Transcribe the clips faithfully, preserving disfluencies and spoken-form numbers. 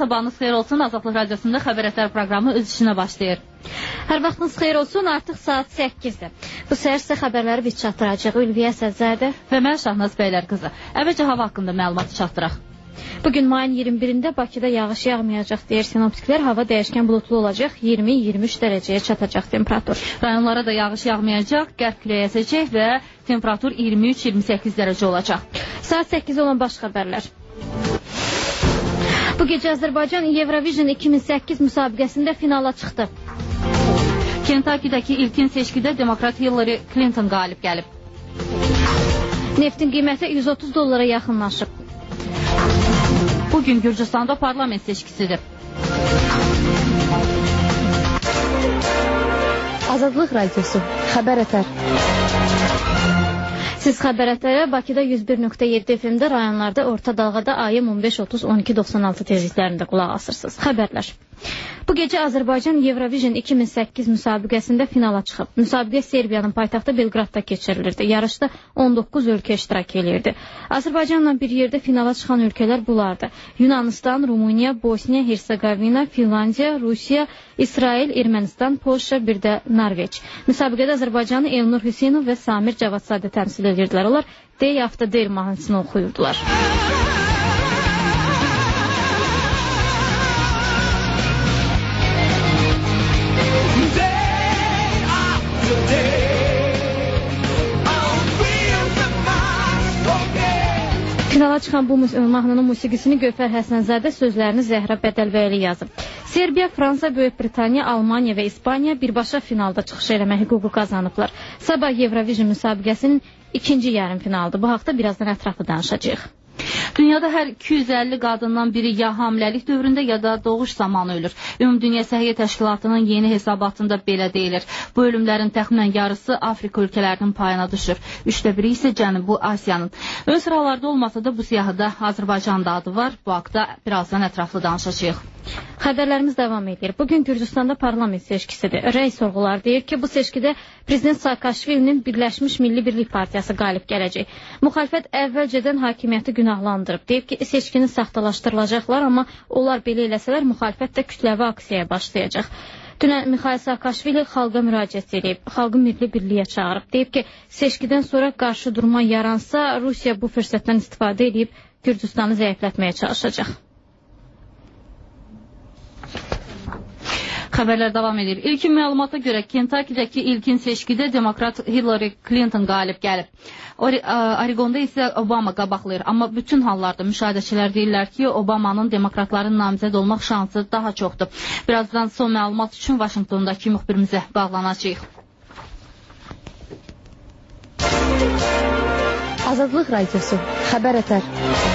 sabahınız xeyir olsun. Azadlıq Radiosunda Xəbər Ətər proqramı öz işinə başlayır. Hər vaxtınız xeyir olsun, artıq saat səkkizdir. Bu səhər sizə xəbərləri biz çatdıracaq. Ülviyə Səzzərdə və mən Şahnaz Bəylər qızı. Əvvəlcə hava haqqında məlumatı çatdıraq. Bugün mayın iyirmi birində Bakıda yağış yağmayacaq deyir sinoptiklər. Hava dəyişkən bulutlu olacaq, iyirmi iyirmi üç dərəcəyə çatacaq temperatur. Rayonlara da yağış yağmayacaq, qərb küləyi əsəcək və temperatur iyirmi üç iyirmi səkkiz dərəcə olacaq. Saat səkkiz olan baş xəbərlər. Bu gecə Azərbaycan Eurovision iki min səkkiz müsabiqəsində finala çıxdı. Kentakidəki ilkin seçkidə Demokrat Hillary Clinton qalib gəlib. Neftin qiyməti yüz otuz dollara yaxınlaşıb. Bugün Gürcüstanda parlament seçkisidir. Azadlıq Radiosu, Xəbər Ətər. Siz Xəbər Ətərə Bakıda yüz bir nöqtə yeddi F M-də, rayonlarda orta dalğada A M on beş otuz on iki doxsan altı tezliklərində qulaq asırsınız. Xəbərlər. Bu gecə Azərbaycan Eurovision iki min səkkiz müsabiqəsində finala çıxıb. Müsabiqə Serbiyanın paytaxtı Belqradda keçirilirdi. Yarışda on doqquz ölkə iştirak edirdi. Azərbaycanla bir yerdə finala çıxan ölkələr bunlardı: Yunanistan, Rumıniya, Bosniya, Hersegovina, Finlandiya, Rusiya, İsrail, Ermənistan, Polşa, bir də Norveç. Müsabiqədə Azərbaycanı Elnur Hüseynov və Samir Cavadzadə təmsil edirdilər. Onlar Day After Day mahnısını oxuyurdular. Finala çıxan bu mahnının musiqisini Gövhər Həsənzadə, sözlərini Zəhra Bədəlbəyli yazıb. Serbiya, Fransa, Böyük Britaniya, Almaniya və İspaniya birbaşa finalda çıxış eləmə hüququ qazanıblar. Sabah Eurovision müsabiqəsinin ikinci yarım finaldır. Bu haqda birazdan ətraflı danışacağıq. Dünyada hər iki yüz əlli qadından biri ya hamiləlik dövründə ya da doğuş zamanı ölür. Ümumdünya Səhiyyə Təşkilatının yeni hesabatında belə deyilir. Bu ölümlərin təxminən yarısı Afrika ölkələrinin payına düşür. Üçdə biri isə Cənubi Asiyanın. Ön sıralarda olmasa da bu siyahıda Azərbaycan da adı var. Bu haqda birazdan ətraflı danışacağıq. Xəbərlərimiz davam edir. Bugün Gürcüstanda parlament seçkisidir. Rəy sorğular deyir ki, bu seçkidə Prezident Saakashvilinin Birləşmiş Milli Birlik Partiyası qalib gələcək. Müxalifət əvvəlcədən hakimiyyəti günahlandırıb. Deyib ki, seçkini saxtalaşdırılacaqlar, amma onlar belə eləsələr müxalifət də kütləvi aksiyaya başlayacaq. Dünən Mikhail Saakashvili xalqa müraciət edib, xalqı milli birliyə çağırıb. Deyib ki, seçkidən sonra qarşı durma yaransa, Rusiya bu fürsətdən istifadə edib Gürcüstanı zəiflətməyə çalışacaq. Xəbərlər davam edir. İlkin məlumata görə Kentakidəki ilkin seçkidə Demokrat Hillary Clinton qalib gəlib. Oregonda isə Obama qabaqlayır. Amma bütün hallarda müşahidəçilər deyirlər ki, Obamanın demokratların namizəd olmaq şansı daha çoxdur. Birazdan son məlumat üçün Vaşinqtondakı müxbirimizə bağlanacağıq. Azadlıq Radiosu, Xəbər Ətər.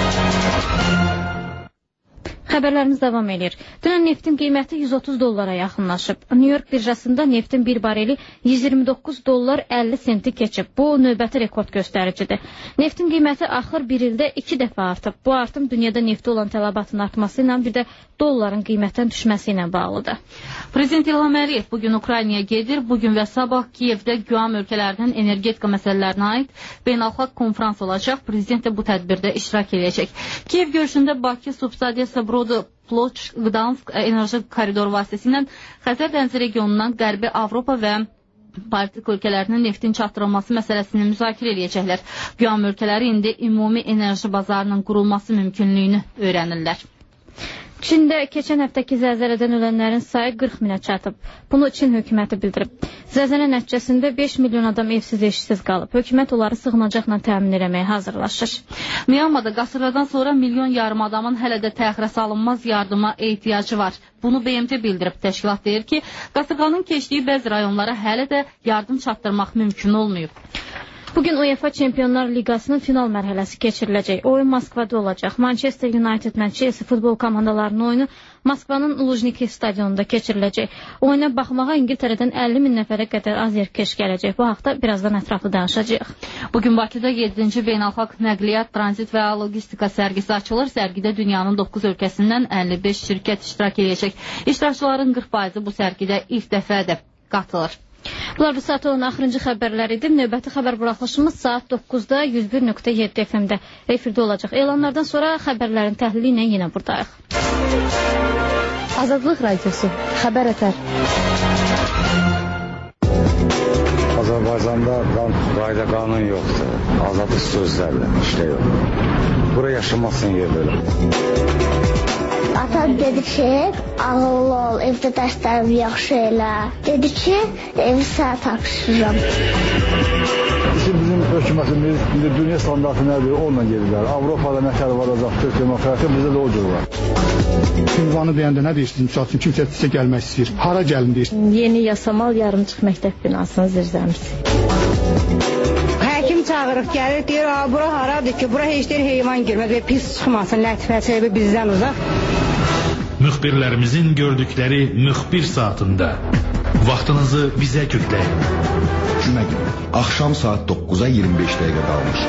Xəbərlərimiz davam edir. Dünən neftin qiyməti yüz otuz dollara yaxınlaşıb. New York birjasında neftin bir bareli yüz iyirmi doqquz dollar əlli senti keçib. Bu növbəti rekord göstəricidir. Neftin qiyməti axır bir ildə iki dəfə artıb. Bu artım dünyada neftə olan tələbatın artması ilə bir də dolların qiymətdən düşməsi ilə bağlıdır. Prezident İlham Əliyev bugün Ukraynaya gedir. Bugün və sabah Kiyevdə Güam ölkələrinin energetika məsələlərinə aid beynəlxalq konfrans olacaq. Prezident də bu tədbirdə iştirak edəcək. Kiyev görüşündə Bakı, Subsadiyası, Brodu, Ploç, Qdansk enerji koridoru vasitəsilə Xəzər dənizi regionundan Qərbi Avropa və Baltik ölkələrinin neftin çatdırılması məsələsini müzakirə edəcəklər. Güam ölkələri indi ümumi enerji bazarının qurulması mümkünlüyünü öyrənirlər. Çində keçən həftəki zəlzələdən ölənlərin sayı qırx minə çatıb. Bunu Çin hökuməti bildirib. Zəlzələ nəticəsində beş milyon adam evsiz eşsiz qalıb. Hökumət onları sığınacaqla təmin etməyə hazırlaşır. Myanmada qasırğadan sonra milyon yarım adamın hələ də təxirə salınmaz yardıma ehtiyacı var. Bunu B M T bildirib. Təşkilat deyir ki, qasırğanın keçdiyi bəzi rayonlara hələ də yardım çatdırmaq mümkün olmayıb. Bugün UEFA Çempionlar Liqasının final mərhələsi keçiriləcək. Oyun Moskvada olacaq. Manchester United və Chelsea futbol komandalarının oyunu Moskvanın Lujniki stadionunda keçiriləcək. Oyuna baxmağa İngiltərədən əlli min nəfərə qədər azərkeş gələcək. Bu haqda birazdan ətraflı danışacağıq. Bugün Bakıda yeddinci beynəlxalq nəqliyyat, tranzit və logistika sərgisi açılır. Sərgidə dünyanın doqquz ölkəsindən əlli beş şirkət iştirak edəcək. İştirakçıların qırx faizi bu sərgidə ilk dəfədir qatılır. Bunlar bu saat olan axırıncı xəbərlər idi. Növbəti xəbər buraxılışımız saat doqquzda yüz bir nöqtə yeddi F M-də efirdə olacaq. Elanlardan sonra xəbərlərin təhlili ilə yenə buradayıq. Azadlıq Radiosu, xəbər ətər. Azərbaycanda qayda qanun yoxdur. Azadlıq sözlərlə işte yox. Bura yaşamasın yer belə. Atam dedi ki, ağıllı ol, evdə dərslərimi yaxşı elə. Dedi ki, evi sənə tapşırıram. Bizim hökumətimiz indi dünya standartı nədir? Onunla gedirlər. Avropada nətər varacaq, Türk demokratiya, bizdə də o cür var. Ünvanı deyəndə nə deyirsiniz? Misal üçün kimsə sizə gəlmək istəyir. Hara gəlin deyirsiniz? Yeni Yasamal yarımçıq məktəb binasının zirzəmisi. Həkim çağırıq, gəlir, deyir, bura haradır ki, bura heç deyir heyvan girməz və pis çıxmasın, lətifəsi bizdən uzaq. Müxbirlərimizin gördükləri müxbir saatında vaxtınızı bizə kökləyin. Cümə günü, axşam saat doqquza iyirmi beş dəqiqə qalmış.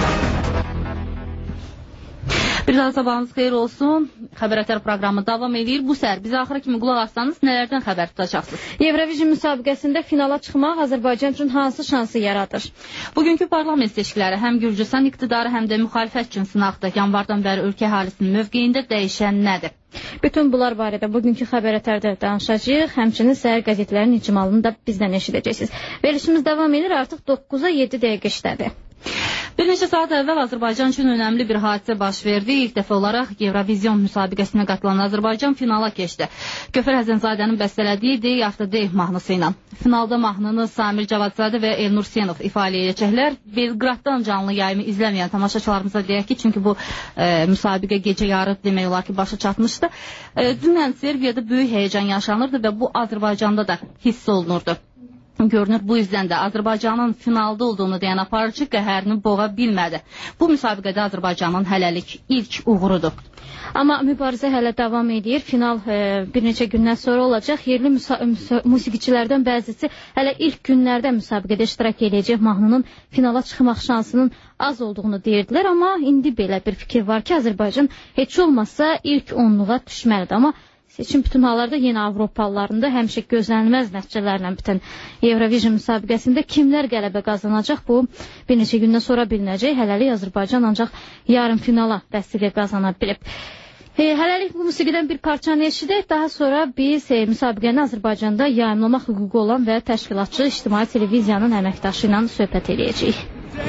Bir daha sabahınız xeyir olsun. Xəbər ətər proqramı davam edir. Bu səhər bizə axıra kimi qulaq assanız nələrdən xəbər tutacaqsınız? Eurovision müsabiqəsində finala çıxmaq Azərbaycan üçün hansı şansı yaradır? Bugünkü parlament seçkiləri həm Gürcüstan iqtidarı, həm də müxalifət üçün sınaqdır. Yanvardan bəri ölkə əhalisinin mövqeyində dəyişən nədir? Bütün bunlar barədə bugünkü xəbər ətərdə danışacağıq. Həmçinin səhər qəzetlərinin icmalını da bizdən eşidəcəksiniz. Verilişimiz davam edir. Artıq doqquza yeddi dəqiqə işlədi. Bir neçə saat əvvəl Azərbaycan üçün önəmli bir hadisə baş verdi. İlk dəfə olaraq Eurovision müsabiqəsinə qatılan Azərbaycan finala keçdi. Göfər Həzənzadənin bəstələdiyi Dey After Day mahnısı ilə. Finalda mahnını Samir Cavadzadə və Elnur Senov ifadə edəcəklər. Belqraddan canlı yayımı izləməyən tamaşaçılarımıza deyək ki, çünki bu e, müsabiqə gecə yarı demək olar ki, başa çatmışdı. E, dünən Serbiyada böyük həyəcan yaşanırdı və bu Azərbaycanda da hiss olunurdu. Görünür, bu yüzden də Azərbaycanın finalda olduğunu deyən aparıcı qəhərini boğa bilmədi. Bu müsabiqədə Azərbaycanın hələlik ilk uğurudur. Amma mübarizə hələ davam edir. Final e, bir neçə gündən sonra olacaq. Yerli musiqiçilərdən bəzisi hələ ilk günlərdə müsabiqədə iştirak edəcək mahnının finala çıxmaq şansının az olduğunu deyirdilər. Amma indi belə bir fikir var ki, Azərbaycan heç olmazsa ilk onluğa düşməlidir. Amma seçim bütün hallarda yenə Avropalılarında həmişə gözlənilməz nəticələrlə bitən Eurovision müsabiqəsində kimlər qələbə qazanacaq, bu bir neçə gündən sonra bilinəcək. Hələlik Azərbaycan ancaq yarım finala vəsilə qazana bilib. E, hələlik bu musiqidən bir parçanı eşidək. Daha sonra biz e, müsabiqəni Azərbaycanda yayımlamaq hüququ olan və təşkilatçı ictimai televiziyanın əməkdaşı ilə söhbət edəcəyik.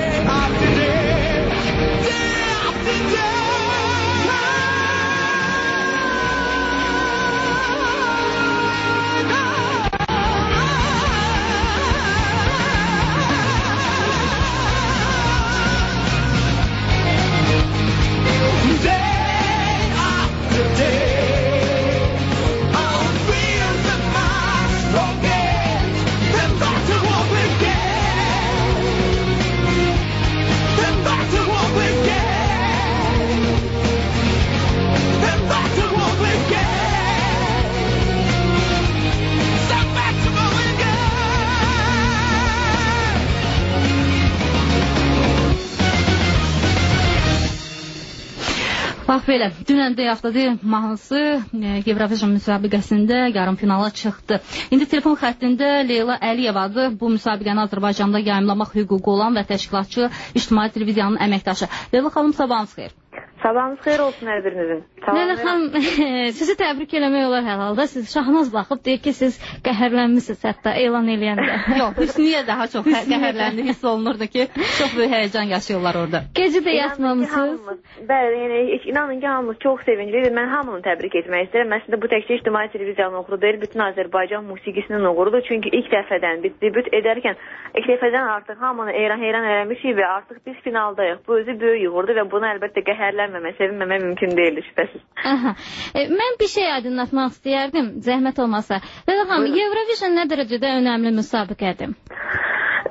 Bax belə, dünən Dey After Day mahnısı Eurovision müsabiqəsində yarım finala çıxdı. İndi telefon xəttində Leyla Əliyevadır. Bu müsabiqəni Azərbaycanda yayımlamaq hüququ olan və təşkilatçı ictimai televiziyanın əməkdaşı. Leyla xanım, sabahınız xeyir. Sabahınız xeyir olsun hər birinizin. Leyla xanım, sizi təbrik eləmək olar hər halda. Siz şahınız baxıb deyir ki, siz qəhərlənmişsiniz hətta elan eləyəndə. Yox, Hüsniyə daha çox qəhərləndi, hiss olunurdu ki, çox böyük həyəcan yaşayırlar orada. Gecə də yatmamısınız. Bəli, yəni inanın ki, hamımız çox sevinclidir. Mən hamını təbrik etmək istəyirəm. Əslində bu təkcə ictimai televiziyanın uğuru deyil, bütün Azərbaycan musiqisinin uğurudur. Çünki ilk dəfədən biz debüt edərkən ilk dəfədən artıq hamını heyran-heyran eləmişik və artıq biz finaldayıq. Bu özü böyük uğurdur və bunu əlbəttə qəhərlənməmək, sevinməmək mümkün deyildir şübhəsiz. Aha. E, mən bir şey aydınlatmaq istəyərdim, zəhmət olmasa. Leyla xanım, Eurovision nə dərəcədə önəmli müsabiqədir?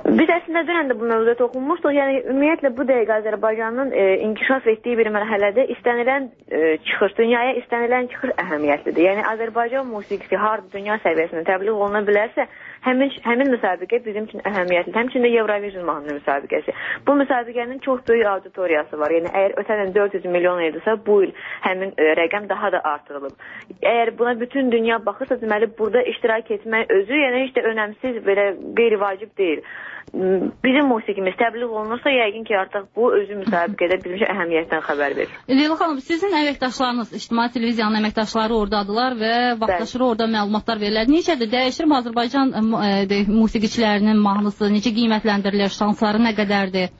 Biz əslində dünən də bu mövzuda toxunmuşduq. Yəni ümumiyyətlə bu dəqiqə Azərbaycanın e, inkişaf etdiyi bir mərhələdə istənilən e, çıxış, dünyaya istənilən çıxış əhəmiyyətlidir. Yəni Azərbaycan musiqisi harda dünya səviyyəsində təbliğ oluna bilərsə, həmin həmin müsabiqə bizim üçün əhəmiyyətlidir. Həmçinin də Eurovision mahnı müsabiqəsi. Bu müsabiqənin çox böyük auditoriyası var. Yəni əgər ötən il dörd yüz milyon idisə, bu il həmin e, rəqəm daha da artırılıb. Əgər buna bütün dünya baxırsa, deməli burada iştirak etmək özü, yəni heç də önəmsiz, belə qeyri-vacib deyil. Bizim musiqimiz təbliğ olunursa, yəqin ki, artıq bu özü müsabiqədə bizim üçün əhəmiyyətdən xəbər verir. Leyla xanım, sizin əməkdaşlarınız, İctimai Televiziyanın əməkdaşları oradadılar və vaxtaşırı orada məlumatlar verirlər. Necədir? Dəyişir mi Azərbaycan e, musiqiçilərinin mahnısı? Necə qiymətləndirilir? Şansları nə qədərdir?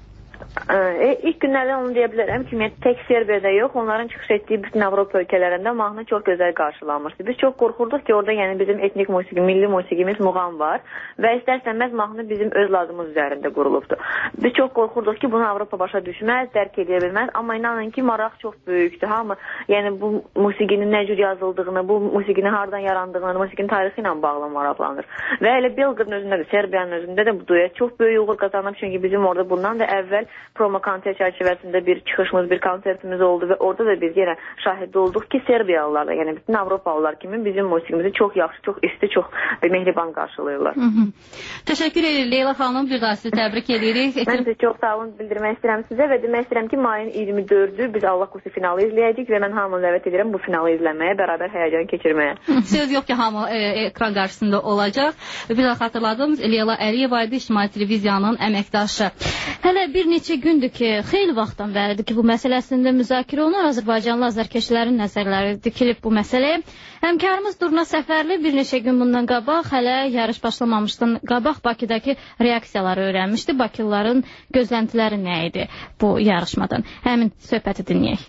E, ilk günlərdən onu deyə bilərəm ki, tək Serbiyada yox, onların çıxış etdiyi bütün Avropa ölkələrində mahnı çox gözəl qarşılanmışdı. Biz çox qorxurduq ki, orada yəni bizim etnik musiqi, milli musiqimiz muğam var və istərsənməz mahnı bizim öz lazımız üzərində qurulubdur. Biz çox qorxurduq ki, bunu Avropa başa düşməz, dərk edə bilməz, amma inanın ki, maraq çox böyükdür. Hamı, yəni bu musiqinin nə cür yazıldığını, bu musiqinin hardan yarandığını, musiqinin tarixi ilə bağlı maraqlanır. Və elə Belqradın özündə də, Serbiyanın özündə də bu duet çox böyük uğur qazanıb, çünki bizim orada bundan da əvvəl promo konsert çərçivəsində bir çıxışımız, bir konsertimiz oldu və orada da biz yenə şahid olduq ki, Serbiyalılar da, yəni bütün Avropalılar kimi bizim musiqimizi çox yaxşı, çox isti, çox mehriban qarşılayırlar. Hı -hı. Təşəkkür edirik Leyla xanım, bir daha sizi təbrik edirik. Mən də çox sağ olun bildirmək istəyirəm sizə və demək istəyirəm ki, mayın iyirmi dördü biz Allah Qusi finalı izləyəcəyik və mən hamını dəvət edirəm bu finalı izləməyə, bərabər həyəcan keçirməyə. Söz yox ki, hamı e, ekran qarşısında olacaq. Bir daha xatırladım, Leyla Əliyeva idi, İctimai Televiziyanın əməkdaşı. Hələ bir neçə gündür ki, xeyli vaxtdan bəridir ki, bu məsələsində müzakirə olunur. Azərbaycanlı azarkeşlərin nəzərləri dikilib bu məsələyə. Həmkarımız Durna Səfərli bir neçə gün bundan qabaq, hələ yarış başlamamışdan qabaq Bakıdakı reaksiyaları öyrənmişdi. Bakılıların gözləntiləri nə idi bu yarışmadan? Həmin söhbəti dinləyək.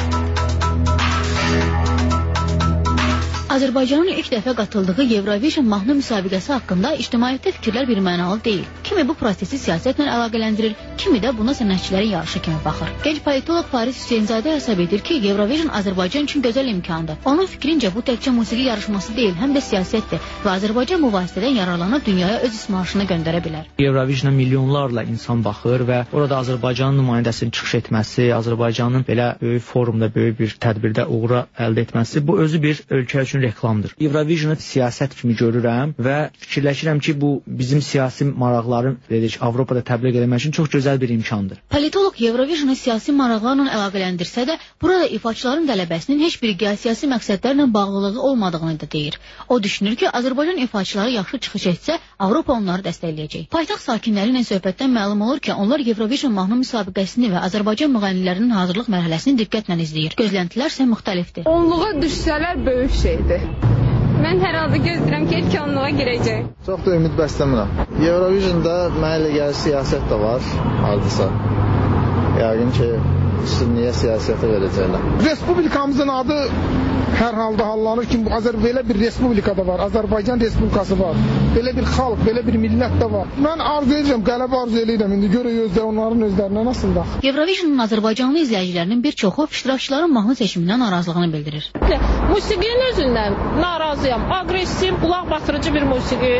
Azərbaycanın ilk dəfə qatıldığı Eurovision mahnı müsabiqəsi haqqında ictimaiyyətdə fikirlər bir mənalı deyil. Kimi bu prosesi siyasətlə əlaqələndirir, kimi də buna sənətçilərin yarışı kimi baxır. Gənc politolog Faris Hüseynzadə hesab edir ki, Eurovision Azərbaycan üçün gözəl imkandır. Onun fikrincə bu təkcə musiqi yarışması deyil, həm də siyasətdir və Azərbaycan bu vasitədən yararlanıb dünyaya öz ismarışını göndərə bilər. Eurovisiona milyonlarla insan baxır və orada Azərbaycanın nümayəndəsinin çıxış etməsi, Azərbaycanın belə böyük forumda, böyük bir tədbirdə uğura əldə etməsi, bu özü bir ölkə üçün reklamdır. Eurovisionu siyasət kimi görürəm və fikirləşirəm ki, bu bizim siyasi maraqların dedik, Avropada təbliğ etmək üçün çox gözəl bir imkandır. Politolog Eurovisionu siyasi maraqlarla əlaqələndirsə də, burada ifaçıların qələbəsinin heç bir geosiyasi məqsədlərlə bağlılığı olmadığını da deyir. O düşünür ki, Azərbaycan ifaçıları yaxşı çıxış etsə, Avropa onları dəstəkləyəcək. Paytaxt sakinləri ilə söhbətdən məlum olur ki, onlar Eurovision mahnı müsabiqəsini və Azərbaycan müğənnilərinin hazırlıq mərhələsini diqqətlə izləyir. Gözləntilər isə müxtəlifdir. Onluğa düşsələr böyük şeydir. Mən hər halda gözləyirəm ki, ilk onluğa girəcək. Çox da ümid bəsləmirəm. Eurovisionda mənə elə gəlir siyasət də var, hardasa. Yəqin ki, üstünlüyə siyasətə verəcəklər. Respublikamızın adı hər halda hallanır ki, belə bir respublikada var, Azərbaycan Respublikası var. Belə bir xalq, belə bir millət də var. Mən arzu edirəm, qələbə arzu edirəm. İndi görək özdə onların özlərinə nasıldır. Eurovisionun Azərbaycanlı izləyicilərinin bir çoxu iştirakçıların mahnı seçimindən narazılığını bildirir. Musiqinin özündən narazıyam. Aqressiv, qulaq batırıcı bir musiqi.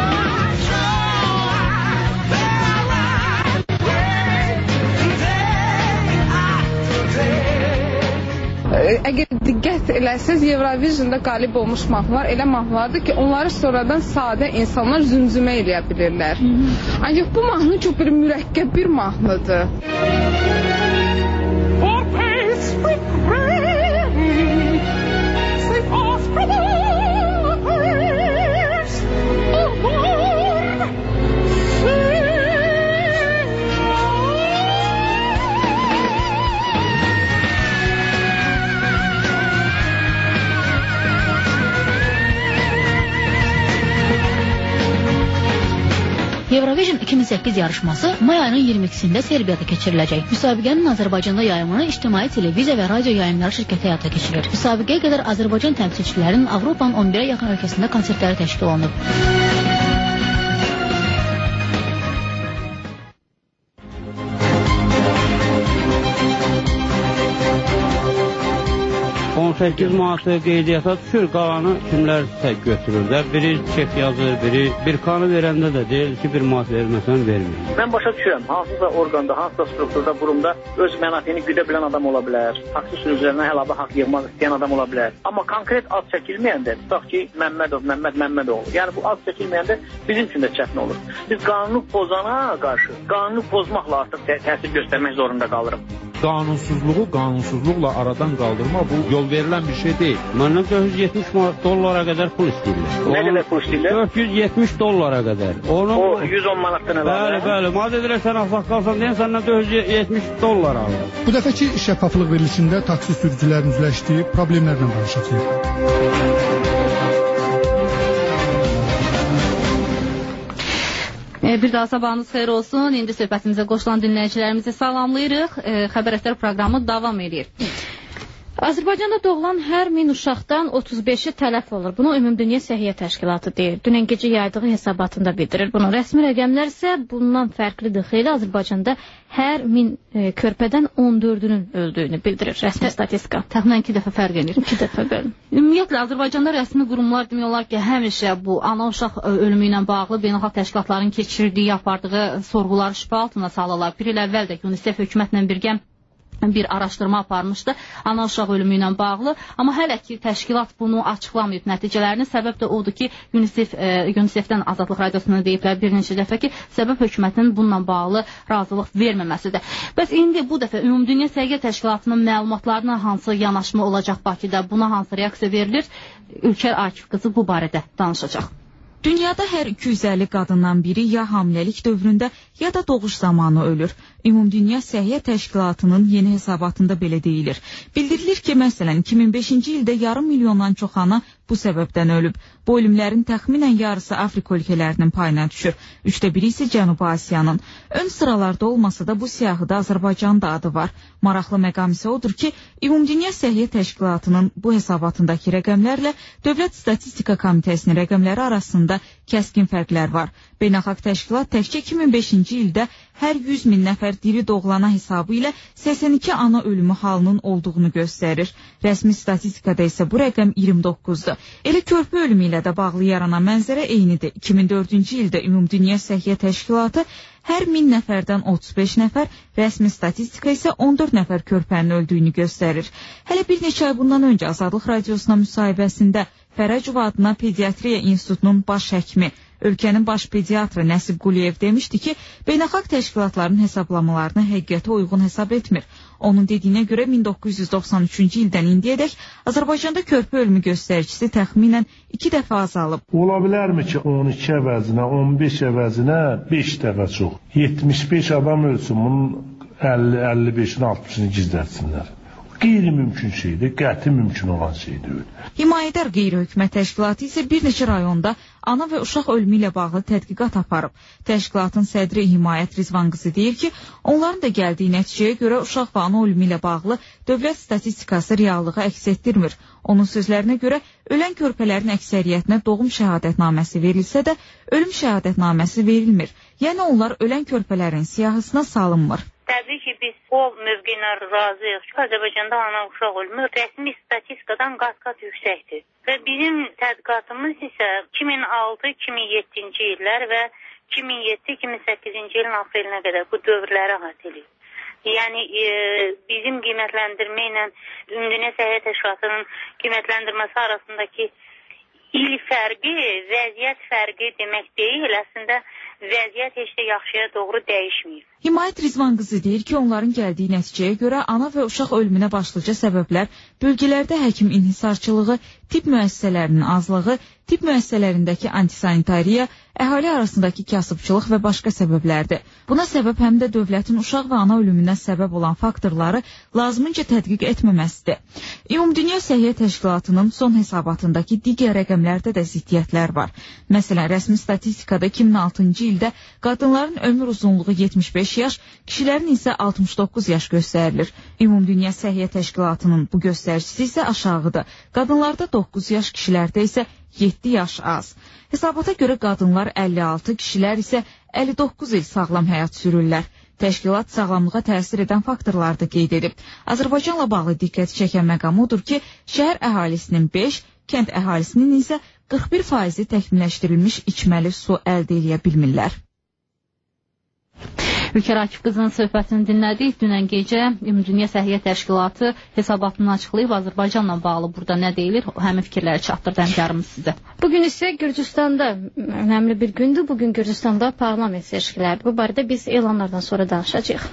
Əgər diqqət eləsəz, Eurovisionda qalib olmuş mahnılar elə mahnılardır ki, onları sonradan sadə insanlar zümzümə eləyə bilirlər. Ancaq bu mahnı çox bir mürəkkəb bir mahnıdır. Eurovision iki min səkkiz yarışması may ayının iyirmi ikisində Serbiyada keçiriləcək. Müsabiqənin Azərbaycanda yayımını İctimai Televiziya və Radio Yayımları şirkəti həyata keçirir. Müsabiqəyə qədər Azərbaycan təmsilçilərinin Avropanın on birə yaxın ölkəsində konsertləri təşkil olunub. on səkkiz manatı qeydiyyata düşür, qalanı kimlər tək götürürlər. Biri çek yazır, biri bir kanı verəndə də deyir ki, bir manat verməsən vermir. Mən başa düşürəm, hansısa orqanda, hansısa strukturda, qurumda öz mənafeyini güdə bilən adam ola bilər, taksi sürücülərinə həlaba haqq yığmaq istəyən adam ola bilər. Amma konkret ad çəkilməyəndə, tutaq ki, Məmmədov, Məmməd Məmmədoğlu, yəni bu ad çəkilməyəndə bizim üçün də çətin olur. Biz qanunu pozana qarşı, qanunu pozmaqla artıq təsir göstərmək zorunda qalırıq. Qanunsuzluğu qanunsuzluqla aradan qaldırma bu yol verilən bir şey deyil. Məndən dörd yüz yetmiş dollara qədər pul istəyirlər. Nə qədər pul istəyirlər? dörd yüz yetmiş dollara qədər. Onu, o yüz on manatdan əlavə. Bəli, bəli. Madə dedilər sən ağsaqqalsan deyən səndən dörd yüz yetmiş dollar alır. Bu dəfəki şəffaflıq verilişində taksi sürücülərinin üzləşdiyi problemlərlə danışacağıq. Bir daha sabahınız xeyir olsun. İndi söhbətimizə qoşulan dinləyicilərimizi salamlayırıq. Xəbər əsər proqramı davam edir. Azərbaycanda doğulan hər min uşaqdan otuz beşi tələf olur. Bunu Ümumdünya Səhiyyə Təşkilatı deyir. Dünən gecə yaydığı hesabatında bildirir. Bunu rəsmi rəqəmlər isə bundan fərqlidir. Xeyli Azərbaycanda hər min e, körpədən on dördünün öldüyünü bildirir rəsmi statistika. Təxminən iki dəfə fərq edir. İki dəfə bəli. Ümumiyyətlə Azərbaycanda rəsmi qurumlar demək olar ki, həmişə bu ana uşaq ölümü ilə bağlı beynəlxalq təşkilatların keçirdiyi, apardığı sorğuları şübhə altına salırlar. Bir il əvvəl də UNICEF hökumətlə birgə bir araşdırma aparmışdı ana uşaq ölümü ilə bağlı, amma hələ ki təşkilat bunu açıqlamayıb nəticələrini. Səbəb də odur ki, UNICEF e, UNICEF-dən Azadlıq Radiosuna deyiblər bir neçə dəfə ki, səbəb hökumətin bununla bağlı razılıq verməməsidir. Bəs indi bu dəfə Ümumdünya Səhiyyə Təşkilatının məlumatlarına hansı yanaşma olacaq Bakıda, buna hansı reaksiya verilir? Ülker Akif qızı bu barədə danışacaq. Dünyada hər iki yüz əlli qadından biri ya hamiləlik dövründə, ya da doğuş zamanı ölür. Ümumdünya Səhiyyə Təşkilatının yeni hesabatında belə deyilir. Bildirilir ki, məsələn, iki min beşinci ildə yarım milyondan çox ana bu səbəbdən ölüb. Bu ölümlərin təxminən yarısı Afrika ölkələrinin payına düşür. Üçdə biri isə Cənubi Asiyanın. Ön sıralarda olmasa da bu siyahıda Azərbaycanın da adı var. Maraqlı məqam isə odur ki, Ümumdünya Səhiyyə Təşkilatının bu hesabatındakı rəqəmlərlə Dövlət Statistika Komitəsinin rəqəmləri arasında kəskin fərqlər var. Beynəlxalq təşkilat təkcə iki min beşinci ildə hər yüz min nəfər diri doğulana hesabı ilə səksən iki ana ölümü halının olduğunu göstərir. Rəsmi statistikada isə bu rəqəm iyirmi doqquzdur. Elə körpə ölümü ilə də bağlı yaranan mənzərə eynidir. iki min dördüncü ildə Ümumdünya Səhiyyə Təşkilatı hər min nəfərdən otuz beş nəfər, rəsmi statistika isə on dörd nəfər körpənin öldüyünü göstərir. Hələ bir neçə ay bundan öncə Azadlıq Radiosuna müsahibəsində Fərəcov adına Pediatriya İnstitutunun baş həkimi, ölkənin baş pediatrı Nəsib Quliyev demişdi ki, beynəlxalq təşkilatların hesablamalarını həqiqətə uyğun hesab etmir. Onun dediyinə görə min doqquz yüz doxsan üçüncü ildən indiyədək Azərbaycanda körpə ölümü göstəricisi təxminən iki dəfə azalıb. Ola bilərmi ki, on iki əvəzinə, on beş əvəzinə beş dəfə çox. yetmiş beş adam ölsün, bunun əlli əlli beşini altmışını gizlətsinlər. Qeyri-mümkün şeydir, qəti mümkün olan şeydir. Himayədar Qeyri-Hökumət Təşkilatı isə bir neçə rayonda ana və uşaq ölümü ilə bağlı tədqiqat aparıb. Təşkilatın sədri Himayət Rizvan qızı deyir ki, onların da gəldiyi nəticəyə görə uşaq və ana ölümü ilə bağlı dövlət statistikası reallığı əks etdirmir. Onun sözlərinə görə ölən körpələrin əksəriyyətinə doğum şəhadətnaməsi verilsə də, ölüm şəhadətnaməsi verilmir. Yəni onlar ölən körpələrin siyahısına salınmır. Təbii ki, biz o mövqeylə razıyıq ki, Azərbaycanda ana uşaq ölümü rəsmi statistikadan qat-qat yüksəkdir. Və bizim tədqiqatımız isə iki min altı iki min yeddinci illər və iki min yeddi iki min səkkizinci ilin aprelinə qədər bu dövrləri əhatə edir. Yəni e, bizim qiymətləndirmə ilə Ümumdünya Səhiyyə Təşkilatının qiymətləndirməsi arasındakı il fərqi, vəziyyət fərqi demək deyil, əslində vəziyyət heç də yaxşıya doğru dəyişməyib. Himayət Rizvan qızı deyir ki, onların gəldiyi nəticəyə görə ana və uşaq ölümünə başlıca səbəblər bölgələrdə həkim inhisarçılığı, tibb müəssisələrinin azlığı, tibb müəssisələrindəki antisanitariya, əhali arasındakı kasıbçılıq və başqa səbəblərdir. Buna səbəb həm də dövlətin uşaq və ana ölümünə səbəb olan faktorları lazımınca tədqiq etməməsidir. Ümumdünya Səhiyyə Təşkilatının son hesabatındakı digər rəqəmlərdə də ziddiyyətlər var. Məsələn, rəsmi statistikada iki min altıncı ildə qadınların ömür uzunluğu yetmiş beş yaş, kişilərin isə altmış doqquz yaş göstərilir. Ümumdünya Səhiyyə Təşkilatının bu göstəricisi isə aşağıdır. Qadınlarda doqquz yaş, kişilərdə isə yeddi yaş az. Hesabata görə qadınlar əlli altı, kişilər isə əlli doqquz il sağlam həyat sürürlər. Təşkilat sağlamlığa təsir edən faktorları da qeyd edib. Azərbaycanla bağlı diqqət çəkən məqam odur ki, şəhər əhalisinin beş, kənd əhalisinin isə qırx bir faizi təkmilləşdirilmiş içməli su əldə edə bilmirlər. Ülkər Akif qızının söhbətini dinlədik. Dünən gecə Ümumdünya Səhiyyə Təşkilatı hesabatını açıqlayıb Azərbaycanla bağlı burada nə deyilir, həmin fikirləri çatdırdı həmkarımız sizə. Bugün isə Gürcüstanda önemli bir gündür. Bugün Gürcüstanda parlament seçkiləri. Bu barədə biz elanlardan sonra danışacağıq.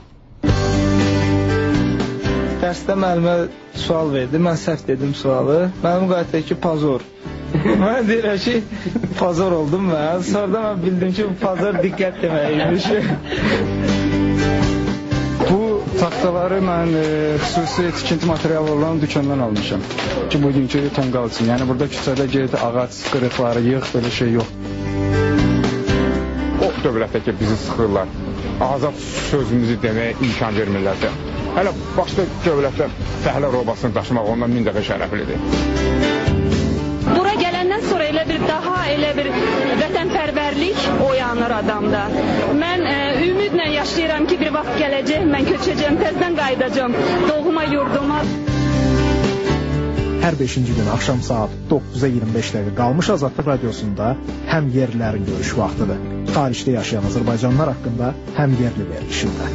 Dərsdə müəllimə sual verdi. Mən səhv dedim sualı. Mənim qayıtdı ki, pazor. Mən deyirəm ki, pazar oldum mən. Sonra mən bildim ki, bu pazar diqqət deməkmiş. Bu taxtaları mən e, xüsusi tikinti materialı olan dükkandan almışam. Ki, bugünkü tonqal üçün. Yəni, burada küçədə ged, ağac qırıqları yığ, belə şey yox. O dövlətdə ki, bizi sıxırlar. Azad sözümüzü deməyə imkan vermirlərsə. Hələ başqa dövlətdə fəhlə robasını daşımaq ondan min dəfə şərəflidir. Bura gələndən sonra elə bir daha elə bir vətənpərvərlik oyanır adamda. Mən e, ümidlə yaşayıram ki, bir vaxt gələcək, mən köçəcəm, təzdən qayıdacam doğma yurduma. Hər beşinci gün axşam saat doqquza iyirmi beş dəqiqə qalmış Azadlıq Radiosunda həm yerlilərin görüş vaxtıdır. Xaricdə yaşayan Azərbaycanlılar haqqında həm yerli verilişində.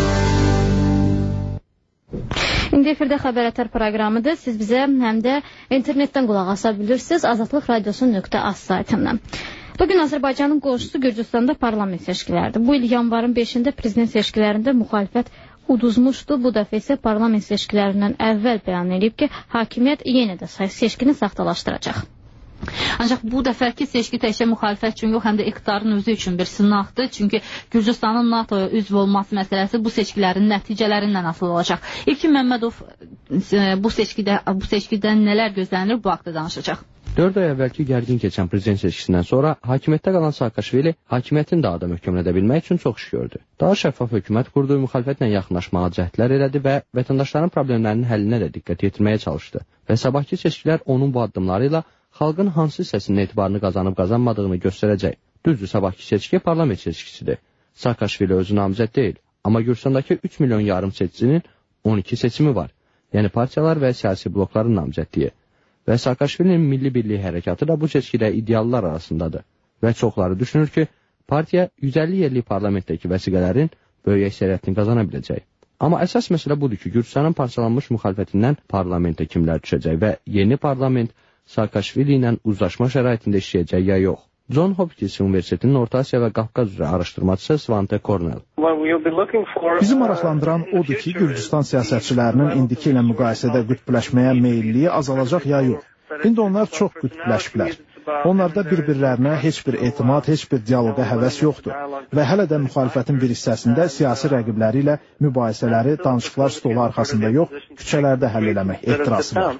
İndi efirdə Xəbər Ətər proqramıdır. Siz bizə həm də internetdən qulaq asa bilirsiniz azadlıq radiosu nöqtə az saytından. Bugün Azərbaycanın qonşusu Gürcüstanda parlament seçkiləridir. Bu il yanvarın beşində prezident seçkilərində müxalifət uduzmuşdu. Bu dəfə isə parlament seçkilərindən əvvəl bəyan edib ki, hakimiyyət yenə də seçkini saxtalaşdıracaq. Ancaq bu dəfəki seçki təkcə müxalifət üçün yox, həm də iqtidarın özü üçün bir sınaqdır. Çünki Gürcüstanın NATOya üzv olması məsələsi bu seçkilərin nəticələrindən asılı olacaq. İlkin Məmmədov bu seçkidə bu seçkidən nələr gözlənilir bu haqda danışacaq. dörd ay əvvəlki gərgin keçən prezident seçkisindən sonra hakimiyyətdə qalan Saakashvili hakimiyyətin daha da möhkəmlədə bilmək üçün çox iş gördü. Daha şəffaf hökumət qurdu, müxalifətlə yaxınlaşmağa cəhdlər elədi və vətəndaşların problemlərinin həllinə də diqqət yetirməyə çalışdı. Və sabahki seçkilər onun bu addımları ilə xalqın hansı hissəsinin etibarını qazanıb qazanmadığını göstərəcək. Düzdür, sabahki seçki parlament seçkisidir. Saakashvili özü namizəd deyil, amma Gürcüstandakı üç milyon yarım seçicinin on iki seçimi var. Yəni partiyalar və siyasi blokların namizədliyi. Və Saakashvilinin Milli Birlik Hərəkatı da bu seçkidə ideallar arasındadır. Və çoxları düşünür ki, partiya yüz əlli yerlik parlamentdəki vəsiqələrin böyük əksəriyyətini qazana biləcək. Amma əsas məsələ budur ki, Gürcüstanın parçalanmış müxalifətindən parlamentə kimlər düşəcək və yeni parlament Saakashvili ilə uzlaşma şəraitində işləyəcək ya yox. John Hopkins Universitetinin Orta Asiya və Qafqaz üzrə araşdırmacısı Svante Cornell. Bizi maraqlandıran odur ki, Gürcüstan siyasətçilərinin indiki ilə müqayisədə qütbləşməyə meyilliyi azalacaq ya yox. İndi onlar çox qütbləşiblər. Onlarda bir-birlərinə heç bir etimad, heç bir dialoqa həvəs yoxdur. Və hələ də müxalifətin bir hissəsində siyasi rəqibləri ilə mübahisələri danışıqlar stolu arxasında yox, küçələrdə həll eləmək ehtirası var.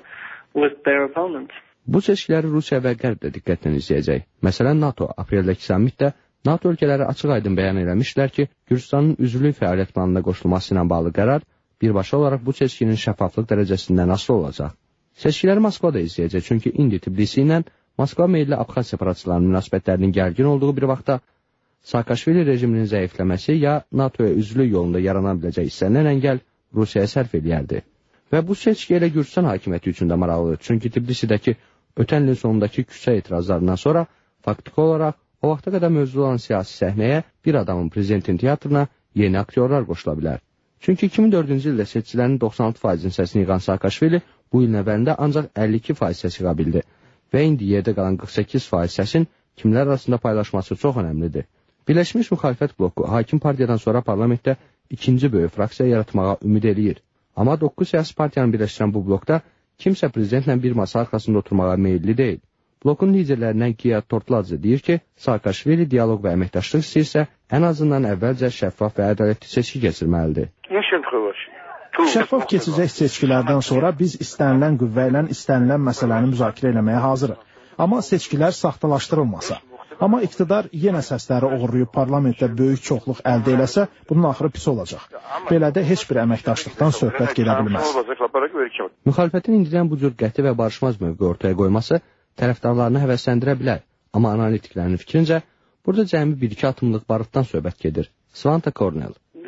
Bu seçkiləri Rusiya və Qərb də diqqətlə izləyəcək. Məsələn, NATO apreldəki sammitdə NATO ölkələri açıq-aydın bəyan eləmişlər ki, Gürcüstanın üzvlük fəaliyyət planına qoşulması ilə bağlı qərar birbaşa olaraq bu seçkinin şəffaflıq dərəcəsindən asılı olacaq. Seçkiləri Moskva da izləyəcək, çünki indi Tbilisi ilə Moskva meyilli Abxaz separatçılarının münasibətlərinin gərgin olduğu bir vaxtda Saakashvili rejiminin zəifləməsi ya NATOya üzvlük yolunda yarana biləcək istənilən əngəl Rusiyaya sərf eləyərdi. Və bu seçki elə Gürcüstan hakimiyyəti üçün də maraqlıdır, çünki Tbilisidəki ötən ilin sonundakı küçə etirazlarından sonra faktiki olaraq o vaxta qədər mövcud olan siyasi səhnəyə bir adamın prezidentin teatrına yeni aktyorlar qoşula bilər. Çünki iki min dördüncü ildə seçicilərin doxsan altı faizinin səsini yığan Saakashvili bu ilin əvvəlində ancaq əlli iki faiz səs yığa bildi və indi yerdə qalan qırx səkkiz faiz səsin kimlər arasında paylaşması çox önəmlidir. Birləşmiş müxalifət bloku hakim partiyadan sonra parlamentdə ikinci böyük fraksiya yaratmağa ümid eləyir. Amma doqquz siyasi partiyanı birləşdirən bu blokda kimsə prezidentlə bir masa arxasında oturmağa meyilli deyil. Blokun liderlərindən Gia Tortladze deyir ki, Saakashvili dialoq və əməkdaşlıq istəyirsə, ən azından əvvəlcə şəffaf və ədalətli seçki keçirməlidir. Şəffaf keçəcək seçkilərdən sonra biz istənilən qüvvə ilə istənilən məsələni müzakirə eləməyə hazırıq. Amma seçkilər saxtalaşdırılmasa. Amma iqtidar yenə səsləri oğurlayıb parlamentdə böyük çoxluq əldə eləsə, bunun axırı pis olacaq. Belədə heç bir əməkdaşlıqdan söhbət gedə bilməz. Müxalifətin indidən bu cür qəti və barışmaz mövqe ortaya qoyması tərəfdarlarını həvəsləndirə bilər. Amma analitiklərin fikrincə, burada cəmi bir-iki atımlıq barıtdan söhbət gedir. Svante Cornell.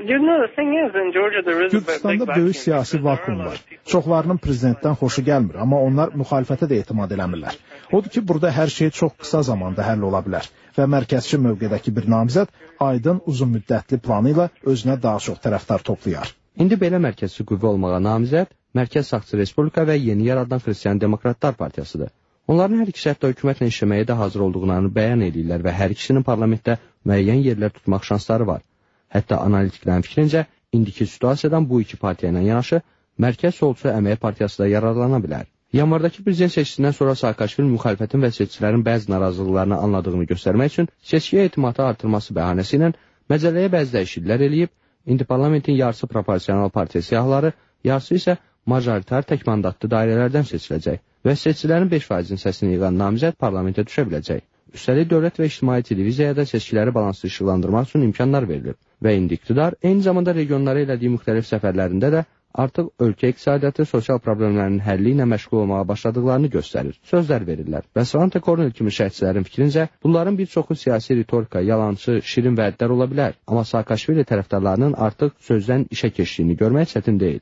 Gürcüstanda böyük siyasi vakum var. Çoxlarının prezidentdən xoşu gəlmir, amma onlar müxalifətə də etimad eləmirlər. Odur ki, burada hər şey çox qısa zamanda həll ola bilər və mərkəzçi mövqedəki bir namizəd aydın, uzun müddətli planı ilə özünə daha çox tərəfdar toplayar. İndi belə mərkəzçi qüvvə olmağa namizəd Mərkəz Sağçı Respublika və yeni yaradan Xristian Demokratlar Partiyasıdır. Onların hər ikisi hətta hökumətlə işləməyə də hazır olduqlarını bəyan edirlər və hər ikisinin parlamentdə müəyyən yerlər tutmaq şansları var. Hətta analitiklərin fikrincə, indiki situasiyadan bu iki partiya ilə yanaşı, Mərkəz Solçu Əmək Partiyası da yararlana bilər. Yanvardakı prezident seçkisindən sonra Saakashvili müxalifətin və seçicilərin bəzi narazılıqlarını anladığını göstərmək üçün seçkiyə etimatı artırması bəhanəsi ilə məcəlləyə bəzi dəyişikliklər eləyib, indi parlamentin yarısı proporsional partiya siyahıları, yarısı isə majoritar tək mandatlı dairələrdən seçiləcək və seçicilərin beş faizinin səsini yığan namizəd parlamentə düşə biləcək. Üstəlik dövlət və ictimai televiziyada seçkiləri balanslı işıqlandırmaq üçün imkanlar verilir və indi iqtidar eyni zamanda regionlara elədiyi müxtəlif səfərlərində də artıq ölkə iqtisadiyyatı, sosial problemlərinin həlli ilə məşğul olmağa başladıqlarını göstərir, sözlər verirlər. Və Svante Kornel kimi şərhçilərin fikrincə, bunların bir çoxu siyasi ritorika, yalançı, şirin vədlər ola bilər, amma Saakashvili tərəfdarlarının artıq sözdən işə keçdiyini görmək çətin deyil.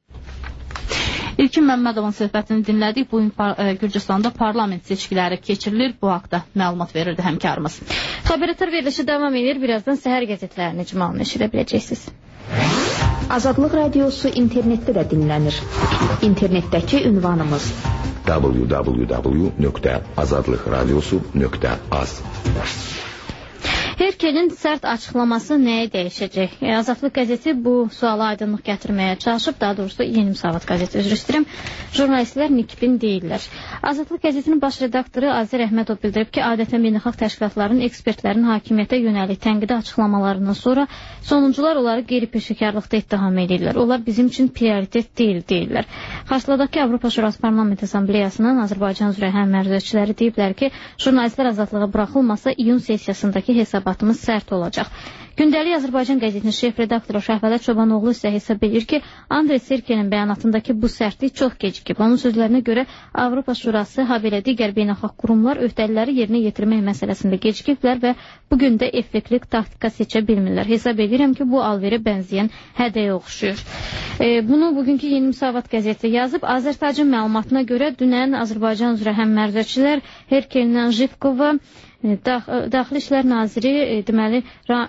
İlkin Məmmədovun söhbətini dinlədik. Bu gün par Gürcüstanda parlament seçkiləri keçirilir. Bu haqda məlumat verirdi həmkarımız. Xəbərlər verilişi davam edir. Birazdan səhər qəzetlərini icmalını eşidə biləcəksiniz. Azadlıq radiosu internetdə də dinlənir. İnternetdəki ünvanımız w w w nöqtə azadlıq radiosu nöqtə az. Herkel'in sərt açıqlaması nəyə dəyişəcək? E, Azadlıq qəzeti bu suala aydınlıq gətirməyə çalışıb, daha doğrusu Yeni Müsavat qəzeti üzr istəyirəm. Jurnalistlər nikbin deyirlər. Azadlıq qəzetinin baş redaktoru Azər Əhmədov bildirib ki, adətən beynəlxalq təşkilatların, ekspertlərin hakimiyyətə yönəlik tənqidi açıqlamalarından sonra sonuncular onları qeyri-peşəkarlıqda ittiham edirlər. Onlar bizim üçün prioritet deyil deyirlər. Xarşıladakı Avropa Şurası Parlament Assambleyasının Azərbaycan üzrə həm mərzəçiləri deyiblər ki, jurnalistlər azadlığa buraxılmasa iyun sessiyasındakı hesabatımız sərt olacaq. Gündəlik Azərbaycan qəzetinin şef redaktoru Şəhvələ Çobanoğlu isə hesab edir ki, Andrey Sirkenin bəyanatındakı bu sərtlik çox gecikib. Onun sözlərinə görə Avropa Şurası, habelə digər beynəlxalq qurumlar öhdəlikləri yerinə yetirmək məsələsində gecikiblər və bugün də effektlik taktika seçə bilmirlər. Hesab edirəm ki, bu alverə bənzəyən hədəyə oxşuyur. E, bunu bugünkü Yeni Müsavat qəzeti yazıb. Azərtacın məlumatına görə dünən Azərbaycan üzrə həm mərzəçilər Herkellə Jivkova, Daxili İşlər Naziri, deməli,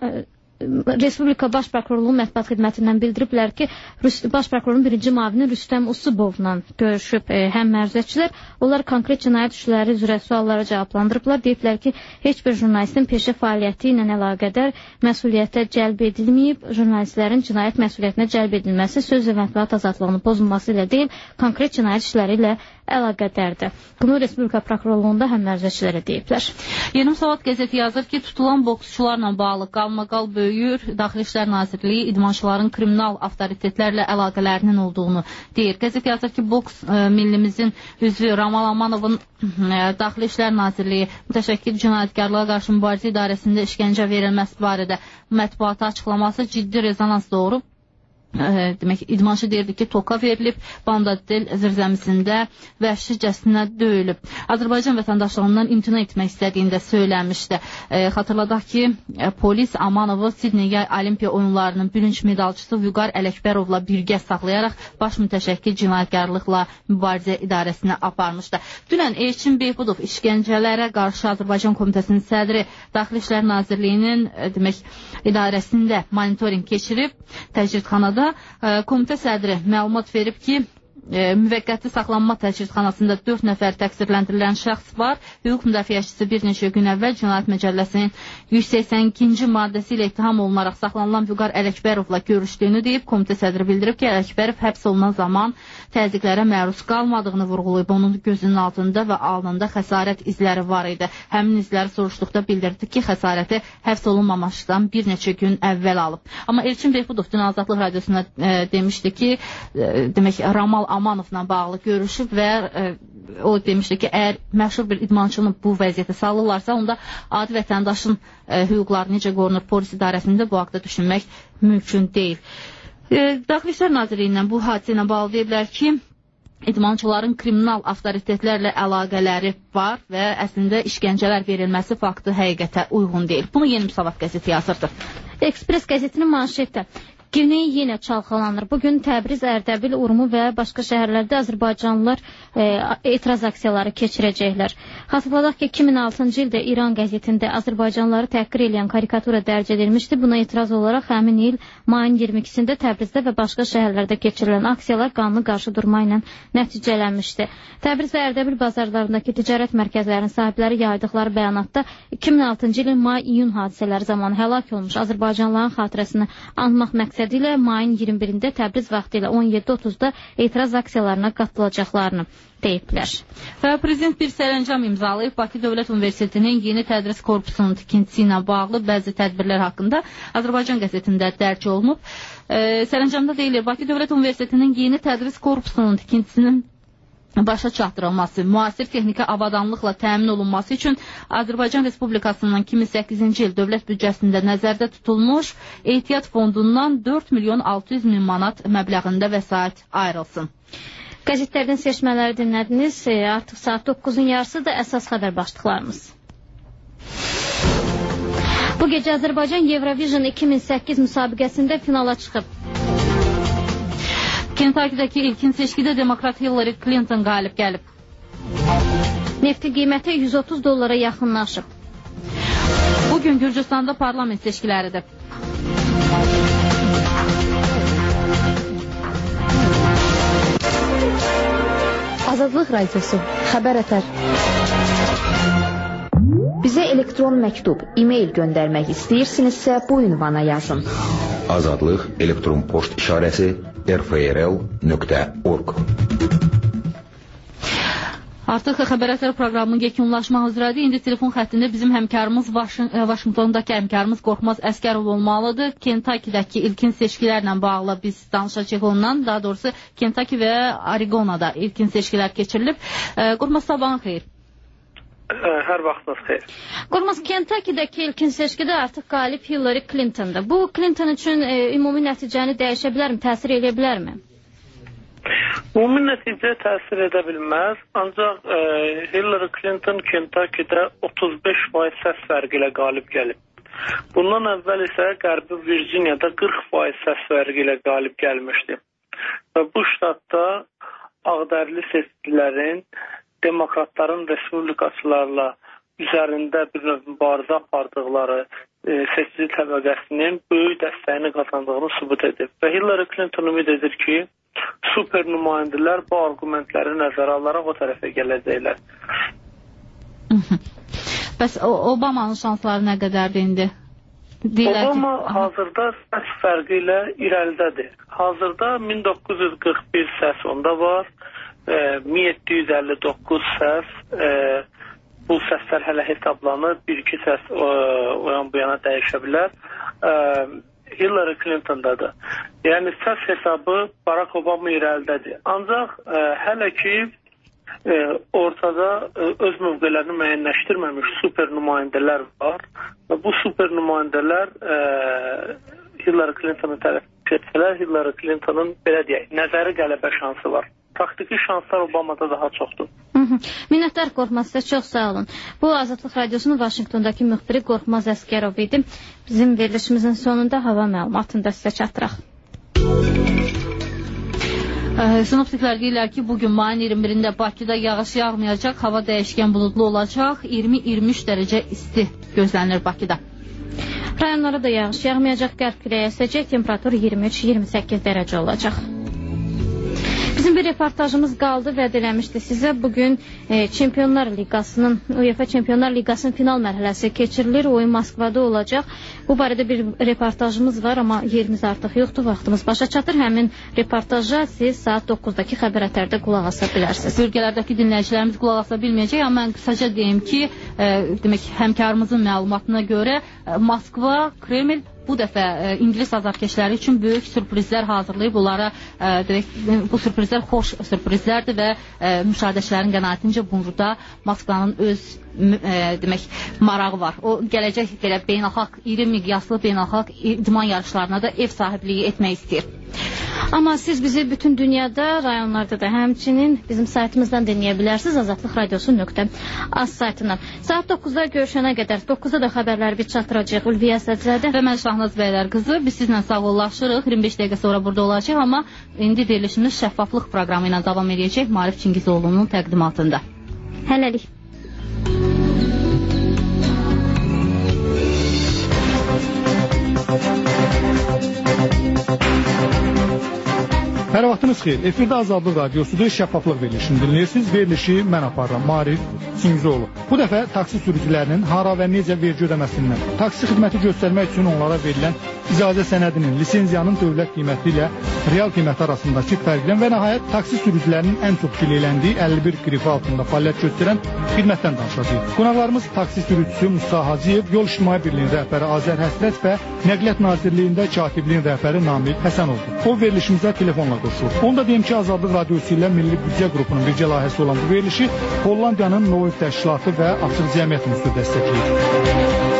Respublika Baş Prokurorluğu mətbuat xidmətindən bildiriblər ki, Baş Prokurorun birinci müavini Rüstəm Usubovla görüşüb e, həm mərzəçilər. Onlar konkret cinayət işləri üzrə suallara cavablandırıblar. Deyiblər ki, heç bir jurnalistin peşə fəaliyyəti ilə əlaqədar məsuliyyətə cəlb edilməyib. Jurnalistlərin cinayət məsuliyyətinə cəlb edilməsi söz və mətbuat azadlığının pozulması ilə deyil, konkret cinayət işləri ilə əlaqədardır. Bunu Respublika Prokurorluğunda həm mərzəçilərə deyiblər. Yeni Müsavat qəzeti yazır ki, tutulan boksçularla bağlı qalmaqal böyüyür. Daxili İşlər Nazirliyi idmançıların kriminal avtoritetlərlə əlaqələrinin olduğunu deyir. Qəzet yazır ki, boks e, millimizin üzvü Ramal Amanovun e, Daxili İşlər Nazirliyi mütəşəkkil cinayətkarlığa qarşı mübarizə idarəsində işgəncə verilməsi barədə mətbuata açıqlaması ciddi rezonans doğurub. Demək, idmançı deyirdi ki, toka verilib, Bandadel zirzəmisində vəhşicəsinə döyülüb. Azərbaycan vətəndaşlarından imtina etmək istədiyində söylənmişdi. E, xatırladaq ki, e, polis Amanovu Sidney Yay Olimpiya oyunlarının bürünc medalçısı Vüqar Ələkbərovla birgə saxlayaraq baş mütəşəkkil cinayətkarlıqla mübarizə idarəsinə aparmışdı. Dünən Elçin Beyhudov işgəncələrə qarşı Azərbaycan Komitəsinin sədri Daxili İşlər Nazirliyinin e, demək, idarəsində monitoring keçirib, təcridxanada. Komitə sədri məlumat verib ki, e, müvəqqəti saxlanma təcridxanasında dörd nəfər təqsirləndirilən şəxs var. Hüquq müdafiəçisi bir neçə gün əvvəl Cinayət Məcəlləsinin yüz səksən ikinci maddəsi ilə ittiham olunaraq saxlanılan Vüqar Ələkbərovla görüşdüyünü deyib. Komitə sədri bildirib ki, Ələkbərov həbs olunan zaman təzyiqlərə məruz qalmadığını vurğulayıb. Onun gözünün altında və alnında xəsarət izləri var idi. Həmin izləri soruşduqda bildirdi ki, xəsarəti həbs olunmamışdan bir neçə gün əvvəl alıb. Amma Elçin Beyhudov dün Azadlıq radiosuna e, demişdi ki, e, demək Ramal Amanovla bağlı görüşüb və e, o demişdi ki, əgər məşhur bir idmançını bu vəziyyətə salırlarsa, onda adi vətəndaşın e, hüquqları necə qorunur polis idarəsində bu haqda düşünmək mümkün deyil. E, Daxili İşlər Nazirliyindən bu hadisə ilə bağlı deyiblər ki, idmançıların kriminal avtoritetlərlə əlaqələri var və əslində işgəncələr verilməsi faktı həqiqətə uyğun deyil. Bunu Yeni Müsavat qəzeti yazırdı. Ekspres qəzetinin manşeti. Güney yenə çalxalanır. Bugün Təbriz, Ərdəbil, Urmu və başqa şəhərlərdə Azərbaycanlılar e, etiraz aksiyaları keçirəcəklər. Xatırladaq ki, iki min altıncı ildə İran qəzetində Azərbaycanlıları təhqir edən karikatura dərc edilmişdi. Buna etiraz olaraq həmin il mayın iyirmi ikisində Təbrizdə və başqa şəhərlərdə keçirilən aksiyalar qanlı qarşı durma ilə nəticələnmişdi. Təbriz və Ərdəbil bazarlarındakı ticarət mərkəzlərinin sahibləri yaydıqları bəyanatda iki min altıncı ilin may-iyun hadisələri zamanı həlak olmuş Azərbaycanlıların xatirəsini anmaq məqsədi ilə mayın iyirmi birində Təbriz vaxtı ilə on yeddi otuzda etiraz aksiyalarına qatılacaqlarını deyiblər. Və Prezident bir sərəncam imzalayıb Bakı Dövlət Universitetinin yeni tədris korpusunun tikintisi ilə bağlı bəzi tədbirlər haqqında Azərbaycan qəzetində dərc olunub. E, sərəncamda deyilir, Bakı Dövlət Universitetinin yeni tədris korpusunun tikintisinin başa çatdırılması, müasir texniki avadanlıqla təmin olunması üçün Azərbaycan Respublikasının iki min səkkizinci il dövlət büdcəsində nəzərdə tutulmuş ehtiyat fondundan dörd milyon altı yüz min manat məbləğində vəsait ayrılsın. Qəzetlərdən seçmələri dinlədiniz. Artıq saat doqquzun yarısıdır. Əsas xəbər başlıqlarımız. Bu gecə Azərbaycan Eurovision iki min səkkiz müsabiqəsində finala çıxıb. Kentucky'dəki ilkin seçkidə demokrat Hillary Clinton qalib gəlib. Neftin qiyməti yüz otuz dollara yaxınlaşıb. Bugün Gürcüstanda parlament seçkiləridir. Azadlıq Radiosu, xəbər ətər. Bizə elektron məktub, e-mail göndərmək istəyirsinizsə bu ünvana yazın. Azadlıq elektron poçt işarəsi r f r l nöqtə org. Artıq xəbər ətər proqramının yekunlaşmaq üzrədir. İndi telefon xəttində bizim həmkarımız Vaşinqtondakı həmkarımız Qorxmaz Əskərov olmalıdır. Kentucky'dəki ilkin seçkilərlə bağlı biz danışacağıq ondan. Daha doğrusu Kentucky və Oregon'da ilkin seçkilər keçirilib. Qorxmaz, sabahın xeyir. Hər vaxtınız xeyir. Qorxmaz, Kentucky'dəki ilkin seçkidə artıq qalib Hillary Clinton'dır. Bu Clinton üçün e, ümumi nəticəni dəyişə bilərmi, təsir edə bilərmi? Ümumi nəticə təsir edə bilməz, ancaq e, Hillary Clinton Kentucky'də otuz beş faiz səs fərqi ilə qalib gəlib. Bundan əvvəl isə Qərbi Virginiyada qırx faiz səs fərqi ilə qalib gəlmişdi. Və bu ştatda ağdərli seçkilərin demokratların respublikaçılarla üzərində bir növ mübarizə apardıqları e, seçici təbəqəsinin böyük dəstəyini qazandığını sübut edib. Və Hillary Clinton ümid edir ki, super nümayəndələr bu argumentləri nəzərə alaraq o tərəfə gələcəklər. Bəs Obamanın şansları nə qədərdir indi? Deyilər Obama ki... hazırda səs fərqi ilə irəlidədir. Hazırda min doqquz yüz qırx bir səs onda var, e, min yeddi yüz əlli doqquz səs, e, bu səslər hələ hesablanır, bir iki səs o, o yan bu yana dəyişə bilər. E, Hillary Clinton'dadır. Yəni səs hesabı Barack Obama irəlidədir. Ancaq e, hələ ki e, ortada e, öz mövqələrini müəyyənləşdirməmiş super nümayəndələr var. Və bu super nümayəndələr e, Hillary Clinton'ın tərəf etsələr, Hillary Clinton'ın belə deyək, nəzəri qələbə şansı var. Praktiki şanslar Obama'da daha çoxdur. Minnətlər Qorxmaz, sizə çox sağ olun. Bu Azadlıq Radiosunun Vaşinqtondakı müxbiri Qorxmaz Əskərov idi. Bizim verilişimizin sonunda hava məlumatını da sizə çatdıraq. Sinoptiklər deyirlər ki, bugün mayın iyirmi birində Bakıda yağış yağmayacaq, hava dəyişkən buludlu olacaq, iyirmi iyirmi üç dərəcə isti gözlənilir Bakıda. Rayonlara da yağış yağmayacaq, qərb küləyi əsəcək, temperatur iyirmi üç iyirmi səkkiz dərəcə olacaq. Bizim bir reportajımız qaldı, vəd eləmişdi sizə. Bugün e, Çempionlar Liqasının, UEFA Çempionlar Liqasının final mərhələsi keçirilir. Oyun Moskvada olacaq. Bu barədə bir reportajımız var, amma yerimiz artıq yoxdur, vaxtımız başa çatır. Həmin reportaja siz saat doqquzdakı xəbər ətərdə qulaq asa bilərsiniz. Bölgələrdəki dinləyicilərimiz qulaq asa bilməyəcək, amma mən qısaca deyim ki, e, demək həmkarımızın məlumatına görə e, Moskva, Kreml bu dəfə e, İngilis azarkeşləri üçün böyük sürprizlər hazırlayıb. Onlara e, demək, bu sürprizlər xoş sürprizlərdir və e, müşahidəçilərin qənaətincə burada Moskvanın öz e, demək marağı var. O gələcək belə beynəlxalq iri miqyaslı beynəlxalq idman yarışlarına da ev sahibliyi etmək istəyir. Amma siz bizi bütün dünyada, rayonlarda da həmçinin bizim saytımızdan dinləyə bilərsiniz. Azadlıq Radiosu nöqtə az saytından. Saat doqquzda görüşənə qədər, doqquzda da xəbərləri bir çatdıracaq Ülviyə Sədrədə və mən Şahnaz Bəylər qızı. Biz sizlə sağollaşırıq. iyirmi beş dəqiqə sonra burada olacaq, amma indi verilişimiz şəffaflıq proqramı ilə davam edəcək Maarif Çingizoğlu'nun təqdimatında. Hələlik. Hər vaxtınız xeyir. Efirdə Azadlıq Radiosudur, şəffaflıq verilişini dinləyirsiniz. Verilişi mən aparıram, Maarif Çingizoğlu. Bu dəfə taksi sürücülərinin hara və necə vergi ödəməsindən, taksi xidməti göstərmək üçün onlara verilən icazə sənədinin, lisenziyanın dövlət qiyməti ilə real qiyməti arasındakı fərqdən və nəhayət taksi sürücülərinin ən çox bilələndiyi əlli bir qrifi altında fəaliyyət göstərən xidmətdən danışacağıq. Qonaqlarımız taksi sürücüsü Musa Hacıyev, Yol İctimai Birliyinin rəhbəri Azər Həsrət və Nəqliyyat Nazirliyində katibliyin rəhbəri Namik Həsənovdur. O verilişimizə telefonla qoşulur. Onu da deyim ki, Azadlıq Radiosu ilə Milli Büdcə qrupunun bircə layihəsi olan bu verilişi Hollandiyanın Novi təşkilatı və Açıq Cəmiyyət Müstü dəstəkləyir.